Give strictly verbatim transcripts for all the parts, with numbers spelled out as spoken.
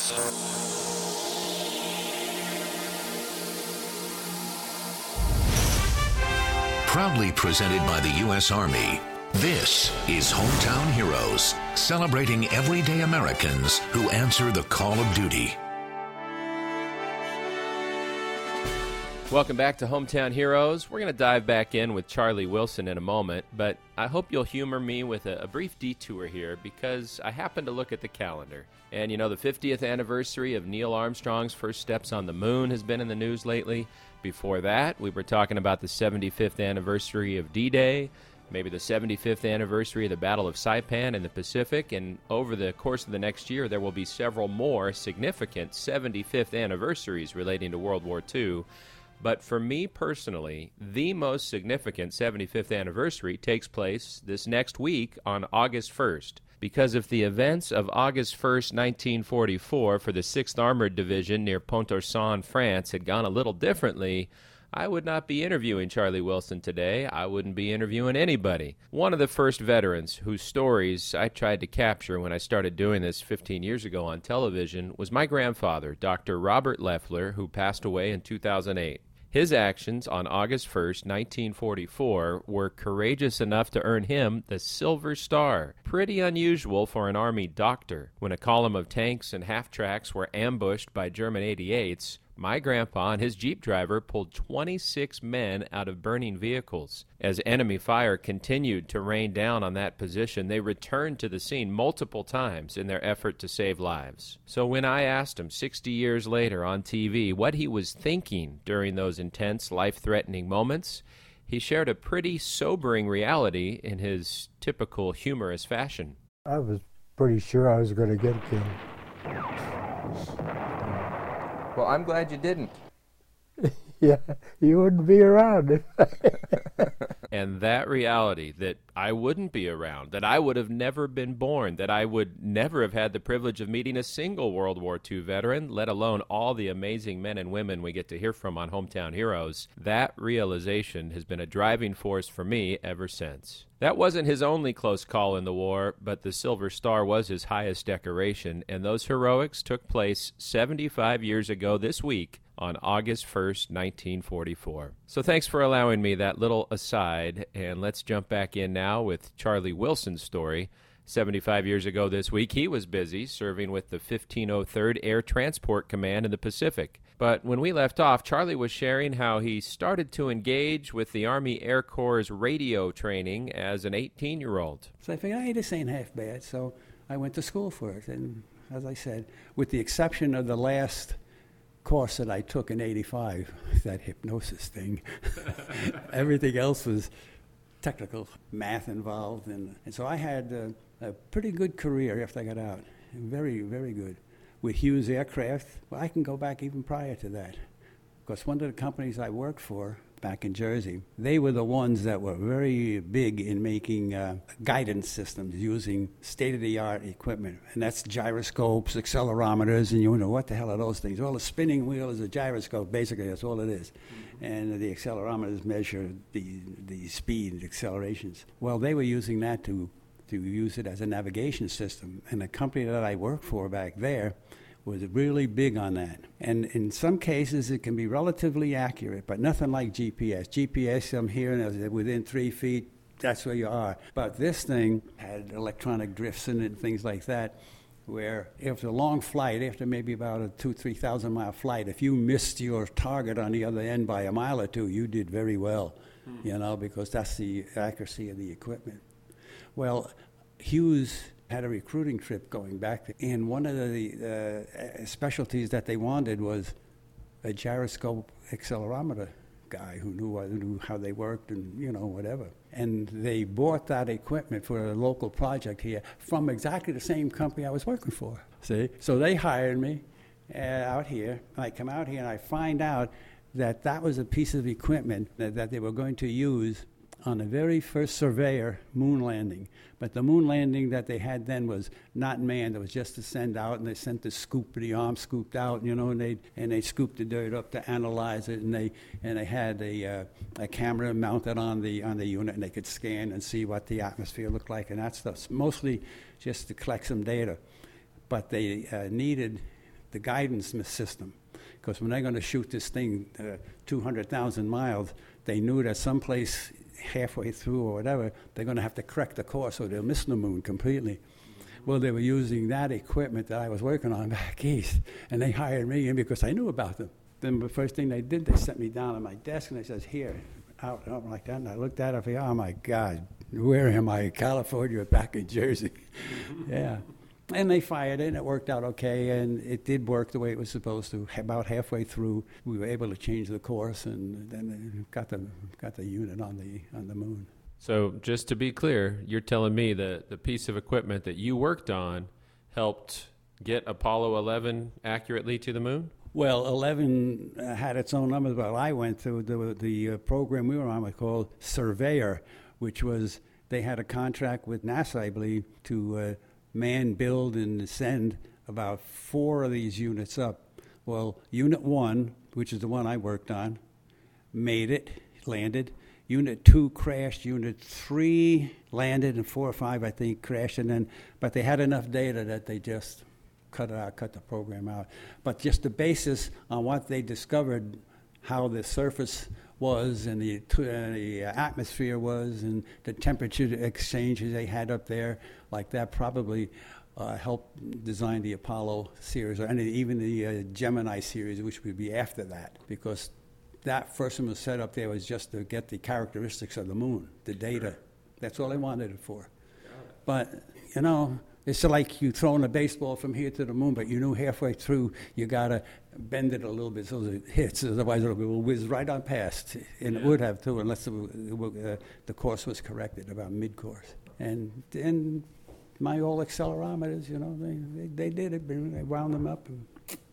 Proudly presented by the U S Army, this is Hometown Heroes, celebrating everyday Americans who answer the call of duty. Welcome back to Hometown Heroes. We're going to dive back in with Charlie Wilson in a moment, but I hope you'll humor me with a, a brief detour here because I happened to look at the calendar. And, you know, the fiftieth anniversary of Neil Armstrong's first steps on the moon has been in the news lately. Before that, we were talking about the seventy-fifth anniversary of D-Day, maybe the seventy-fifth anniversary of the Battle of Saipan in the Pacific, and over the course of the next year, there will be several more significant seventy-fifth anniversaries relating to World War Two. But for me personally, the most significant seventy-fifth anniversary takes place this next week on August first. Because if the events of August first, nineteen forty-four for the sixth Armored Division near Pont-à-Mousson, France had gone a little differently, I would not be interviewing Charlie Wilson today. I wouldn't be interviewing anybody. One of the first veterans whose stories I tried to capture when I started doing this fifteen years ago on television was my grandfather, Doctor Robert Leffler, who passed away in two thousand eight. His actions on August first, nineteen forty-four were courageous enough to earn him the Silver Star. Pretty unusual for an Army doctor. When a column of tanks and half-tracks were ambushed by German eighty-eights, my grandpa and his Jeep driver pulled twenty-six men out of burning vehicles. As enemy fire continued to rain down on that position, they returned to the scene multiple times in their effort to save lives. So when I asked him sixty years later on T V what he was thinking during those intense, life-threatening moments, he shared a pretty sobering reality in his typical humorous fashion. I was pretty sure I was going to get killed. Well, I'm glad you didn't. Yeah, you wouldn't be around. And that reality, that I wouldn't be around, that I would have never been born, that I would never have had the privilege of meeting a single World War Two veteran, let alone all the amazing men and women we get to hear from on Hometown Heroes, that realization has been a driving force for me ever since. That wasn't his only close call in the war, but the Silver Star was his highest decoration, and those heroics took place seventy-five years ago this week on August first, nineteen forty-four. So thanks for allowing me that little aside, and let's jump back in now with Charlie Wilson's story. seventy-five years ago this week, he was busy serving with the fifteen oh third Air Transport Command in the Pacific. But when we left off, Charlie was sharing how he started to engage with the Army Air Corps' radio training as an eighteen-year-old. So I figured, hey, this ain't half bad, so I went to school for it. And as I said, with the exception of the last course that I took in eighty-five, that hypnosis thing, everything else was technical, math involved. And, and so I had a, a pretty good career after I got out, very, very good. With Hughes Aircraft, well, I can go back even prior to that. Because one of the companies I worked for back in Jersey, they were the ones that were very big in making uh, guidance systems using state-of-the-art equipment. And that's gyroscopes, accelerometers, and you know, what the hell are those things? Well, a spinning wheel is a gyroscope, basically, that's all it is. And the accelerometers measure the, the speed and accelerations. Well, they were using that to, to use it as a navigation system. And the company that I worked for back there was really big on that. And in some cases, it can be relatively accurate, but nothing like G P S. G P S, I'm here, and within three feet, that's where you are. But this thing had electronic drifts in it and things like that, where after a long flight, after maybe about a two, three thousand mile flight, if you missed your target on the other end by a mile or two, you did very well, mm. you know, because that's the accuracy of the equipment. Well, Hughes had a recruiting trip going back, and one of the uh, specialties that they wanted was a gyroscope accelerometer guy who knew, uh, knew how they worked and, you know, whatever. And they bought that equipment for a local project here from exactly the same company I was working for, see? So they hired me uh, out here, and I come out here and I find out that that was a piece of equipment that, that they were going to use on the very first Surveyor moon landing. But the moon landing that they had then was not manned. It was just to send out, and they sent the scoop, the arm scooped out, you know, and they and they scooped the dirt up to analyze it, and they and they had a uh, a camera mounted on the on the unit, and they could scan and see what the atmosphere looked like and that stuff. Mostly just to collect some data. But they uh, needed the guidance system. Because when they're going to shoot this thing uh, two hundred thousand miles, they knew that someplace halfway through or whatever, they're going to have to correct the course or they'll miss the moon completely. Well, they were using that equipment that I was working on back east, and they hired me in because I knew about them. Then the first thing they did, they set me down at my desk, and they says, here, out, out like that. And I looked at it, and I thought, oh, my God, where am I? California, back in Jersey. Yeah. And they fired it, and it worked out okay, and it did work the way it was supposed to. About halfway through, we were able to change the course, and then got the got the unit on the on the moon. So just to be clear, you're telling me that the piece of equipment that you worked on helped get Apollo eleven accurately to the moon? Well, eleven uh, had its own numbers, but I went through the, the uh, program we were on was called Surveyor, which was, they had a contract with NASA, I believe, to uh, man, build, and send about four of these units up. Well, Unit one, which is the one I worked on, made it, landed. Unit two crashed. Unit three landed, and four or five, I think, crashed. And then, but they had enough data that they just cut it out, cut the program out. But just the basis on what they discovered, how the surface was and the, uh, the atmosphere was and the temperature exchanges they had up there, like that probably uh, helped design the Apollo series, or any, even the uh, Gemini series, which would be after that, because that first one was set up there was just to get the characteristics of the moon, the data. Sure. That's all they wanted it for. But, you know, it's like you throwing a baseball from here to the moon, but you knew halfway through you got to bend it a little bit so that it hits, otherwise it will whiz right on past. And yeah. It would have, too, unless it, uh, the course was corrected about mid-course. And then my old accelerometers, you know, they, they, they did it. They wound them up, and,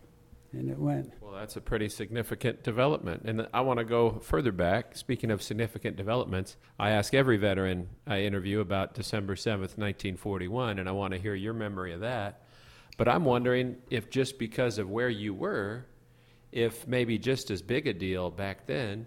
and it went. Well, that's a pretty significant development. And I want to go further back. Speaking of significant developments, I ask every veteran I interview about December seventh, nineteen forty-one, and I want to hear your memory of that. But I'm wondering if just because of where you were, if maybe just as big a deal back then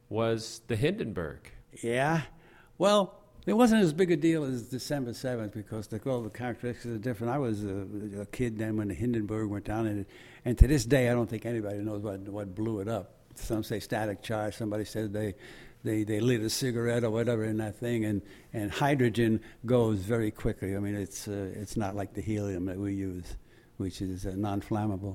was the Hindenburg. Yeah. Well, it wasn't as big a deal as December seventh because the, all the characteristics are different. I was a, a kid then when the Hindenburg went down, and, and to this day I don't think anybody knows what, what blew it up. Some say static charge. Somebody says they, they, they lit a cigarette or whatever in that thing, and, and hydrogen goes very quickly. I mean, it's uh, it's not like the helium that we use, which is uh, non-flammable.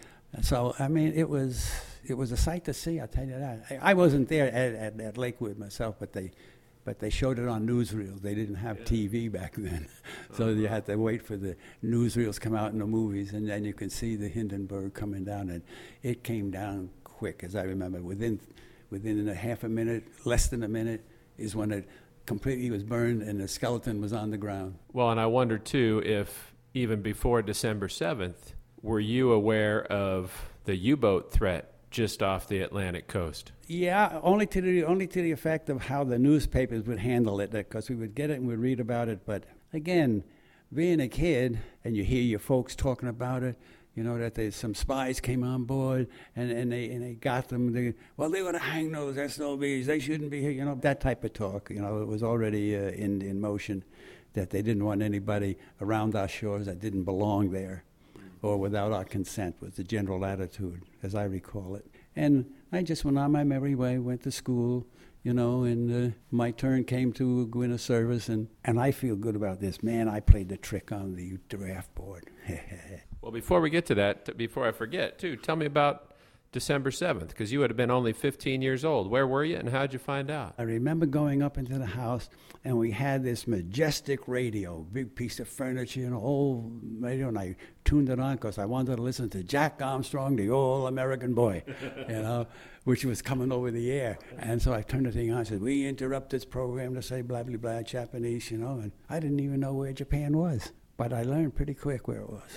So, I mean, it was it was a sight to see, I'll tell you that. I, I wasn't there at, at, at Lakewood myself, but they but they showed it on newsreels. They didn't have yeah. T V back then. So uh-huh. You had to wait for the newsreels come out in the movies, and then you could see the Hindenburg coming down, and it came down quick, as I remember. Within within a half a minute, less than a minute, is when it completely was burned and the skeleton was on the ground. Well, and I wonder, too, if even before December seventh, were you aware of the U-boat threat just off the Atlantic coast? Yeah, only to the only to the effect of how the newspapers would handle it, because we would get it and we'd read about it. But again, being a kid and you hear your folks talking about it, you know, that there's some spies came on board and, and they and they got them. They, well, they would have hanged those S O Bs. They shouldn't be here. You know, that type of talk. You know, it was already uh, in in motion that they didn't want anybody around our shores that didn't belong there, or without our consent, was the general attitude, as I recall it. And I just went on my merry way, went to school, you know, and uh, my turn came to go into service, and, and I feel good about this. Man, I played the trick on the draft board. Well, before we get to that, t- before I forget, too, tell me about December seventh, because you would have been only fifteen years old. Where were you, and how'd you find out? I remember going up into the house, and we had this majestic radio, big piece of furniture, and an old radio, and I tuned it on because I wanted to listen to Jack Armstrong, the old American boy, you know, which was coming over the air. And so I turned the thing on and said, we interrupt this program to say blah, blah, blah, Japanese, you know, and I didn't even know where Japan was, but I learned pretty quick where it was.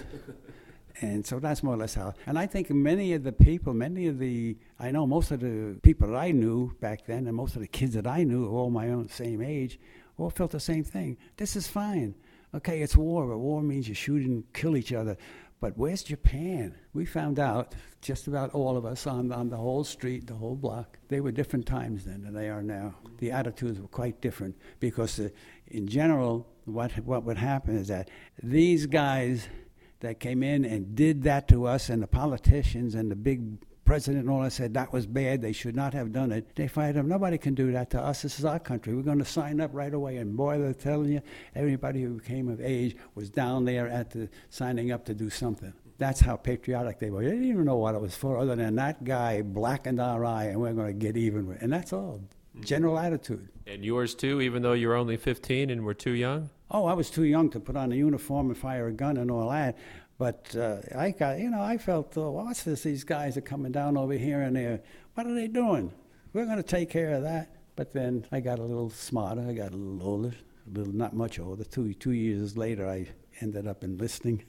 And so that's more or less how. And I think many of the people, many of the, I know most of the people that I knew back then, and most of the kids that I knew, all my own same age, all felt the same thing. This is fine. Okay, it's war, but war means you shoot and kill each other. But where's Japan? We found out, just about all of us on, on the whole street, the whole block, they were different times then than they are now. The attitudes were quite different because uh, in general, what what would happen is that these guys that came in and did that to us, and the politicians and the big president and all that said that was bad, they should not have done it. They fired him. Nobody can do that to us. This is our country. We're going to sign up right away. And boy, they're telling you, everybody who came of age was down there at the signing up to do something. That's how patriotic they were. They didn't even know what it was for, other than that guy blackened our eye and we're going to get even with it. And that's all. General attitude. And yours too, even though you were only fifteen and were too young? Oh, I was too young to put on a uniform and fire a gun and all that. But uh, I got, you know, I felt, oh, what's this? These guys are coming down over here and they're, what are they doing? We're going to take care of that. But then I got a little smarter. I got a little older, a little, not much older. Two, two years later, I ended up enlisting.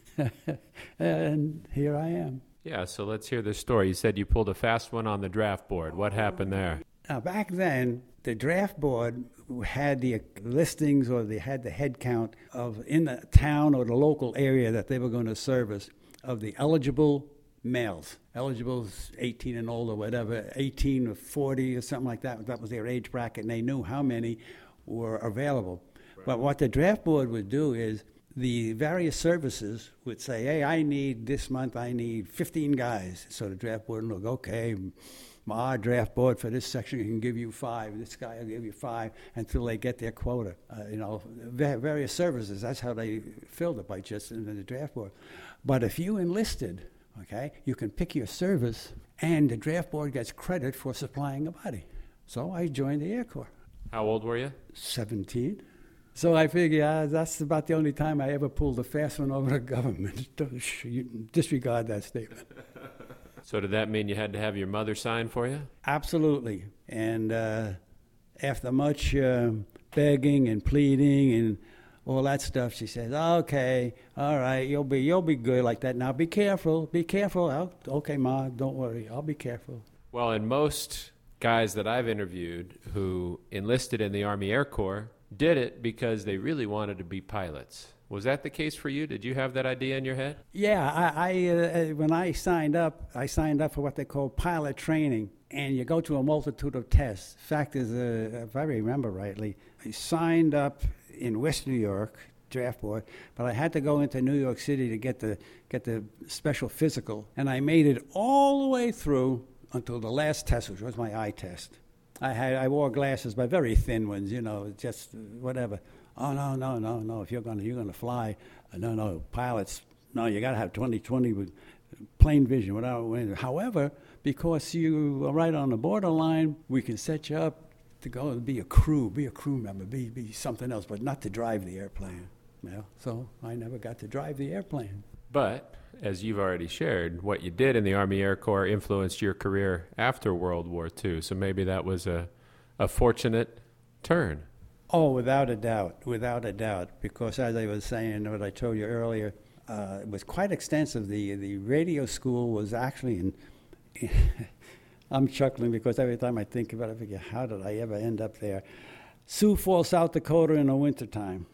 And here I am. Yeah, so let's hear this story. You said you pulled a fast one on the draft board. What happened there? Now, back then, the draft board had the listings, or they had the head count of in the town or the local area that they were going to service of the eligible males. Eligible eighteen and older, whatever, eighteen or forty or something like that. That was their age bracket, and they knew how many were available. Right. But what the draft board would do is the various services would say, hey, I need this month, I need fifteen guys. So the draft board would look, okay, our draft board for this section can give you five. This guy will give you five until they get their quota. Uh, you know, va- various services. That's how they filled it, by just in the draft board. But if you enlisted, okay, you can pick your service, and the draft board gets credit for supplying a body. So I joined the Air Corps. How old were you? seventeen. So I figure uh, that's about the only time I ever pulled a fast one over the government. You disregard that statement. So did that mean you had to have your mother sign for you? Absolutely. And uh, after much uh, begging and pleading and all that stuff, she says, okay, all right, you'll be you'll be good like that. Now be careful, be careful. I'll, okay, Ma, don't worry, I'll be careful. Well, and most guys that I've interviewed who enlisted in the Army Air Corps did it because they really wanted to be pilots. Was that the case for you? Did you have that idea in your head? Yeah, I, I uh, when I signed up, I signed up for what they call pilot training, and you go to a multitude of tests. Fact is, uh, if I remember rightly, I signed up in West New York, draft board, but I had to go into New York City to get the get the special physical, and I made it all the way through until the last test, which was my eye test. I had I wore glasses, but very thin ones, you know, just whatever. Oh, no, no, no, no, if you're going to you're gonna fly, uh, no, no, pilots, no, you got to have twenty twenty with plain vision. Without, however, because you are right on the borderline, we can set you up to go and be a crew, be a crew member, be be something else, but not to drive the airplane. Well, so I never got to drive the airplane. But, as you've already shared, what you did in the Army Air Corps influenced your career after World War Two, so maybe that was a, a fortunate turn. Oh, without a doubt, without a doubt, because as I was saying, what I told you earlier, uh, it was quite extensive. The the radio school was actually in, in I'm chuckling because every time I think about it, I figure, how did I ever end up there? Sioux Falls, South Dakota in the wintertime.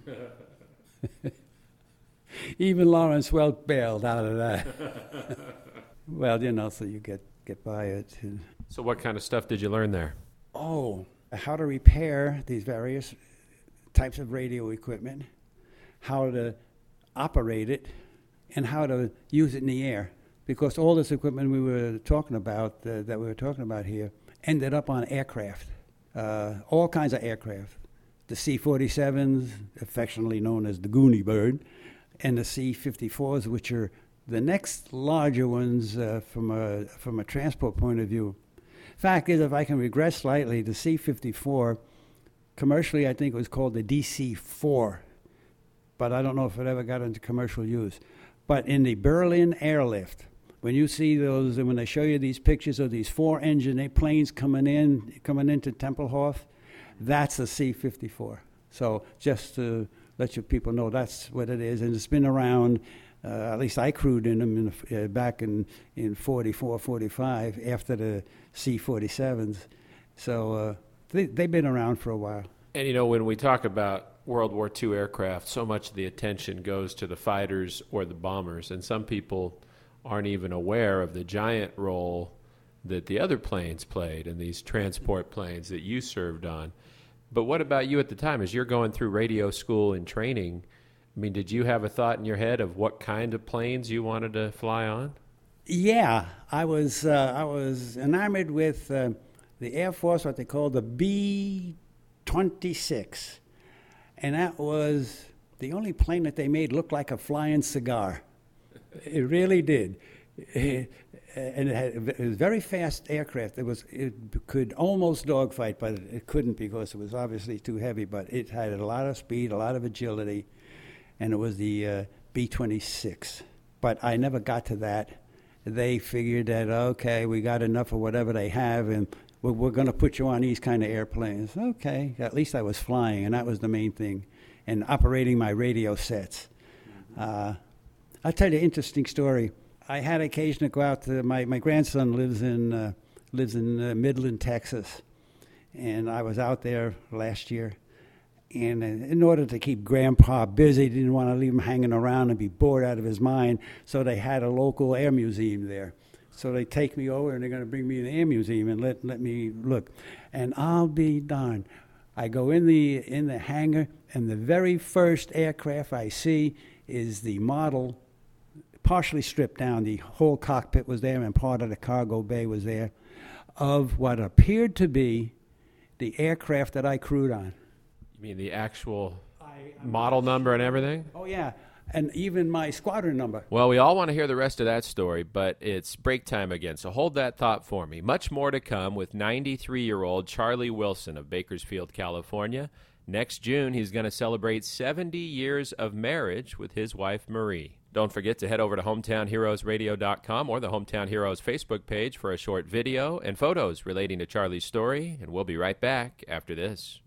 Even Lawrence Welk bailed out of that. Well, you know, so you get, get by it. So what kind of stuff did you learn there? Oh, how to repair these various types of radio equipment, how to operate it, and how to use it in the air. Because all this equipment we were talking about, uh, that we were talking about here, ended up on aircraft, uh, all kinds of aircraft. The C forty-sevens, affectionately known as the Goonie Bird, and the C fifty-fours, which are the next larger ones uh, from a from a transport point of view. Fact is, if I can regress slightly, the C fifty-four, commercially I think it was called the D C four, but I don't know if it ever got into commercial use. But in the Berlin airlift, when you see those, and when they show you these pictures of these four-engine planes coming in, coming into Tempelhof, that's a C fifty-four. So just to let you people know, that's what it is, and it's been around. Uh, at least I crewed in them in the, uh, back in, in forty-four, forty-five after the C forty-sevens. So uh, they, they've been around for a while. And, you know, when we talk about World War Two aircraft, so much of the attention goes to the fighters or the bombers, and some people aren't even aware of the giant role that the other planes played in these transport planes that you served on. But what about you at the time? As you're going through radio school and training, I mean, did you have a thought in your head of what kind of planes you wanted to fly on? Yeah, I was uh, I was enamored with uh, the Air Force, what they call the B twenty-six, and that was the only plane that they made look like a flying cigar. It really did. It, and it, had, it was a very fast aircraft. It was it could almost dogfight, but it couldn't because it was obviously too heavy. But it had a lot of speed, a lot of agility, and it was the uh, B twenty-six. But I never got to that. They figured that, okay, we got enough of whatever they have, and we're, we're going to put you on these kind of airplanes. Okay, at least I was flying, and that was the main thing, and operating my radio sets. Uh, I'll tell you an interesting story. I had occasion to go out to, my, my grandson lives in, uh, lives in uh, Midland, Texas, and I was out there last year. And in order to keep Grandpa busy, didn't want to leave him hanging around and be bored out of his mind, so they had a local air museum there. So they take me over, and they're going to bring me to the air museum and let let me look. And I'll be darned. I go in the in the hangar, and the very first aircraft I see is the model, partially stripped down. The whole cockpit was there, and part of the cargo bay was there, of what appeared to be the aircraft that I crewed on. You mean the actual I, model number and everything? Oh, yeah, and even my squadron number. Well, we all want to hear the rest of that story, but it's break time again, so hold that thought for me. Much more to come with ninety-three-year-old Charlie Wilson of Bakersfield, California. Next June, he's going to celebrate seventy years of marriage with his wife, Marie. Don't forget to head over to hometown heroes radio dot com or the Hometown Heroes Facebook page for a short video and photos relating to Charlie's story, and we'll be right back after this.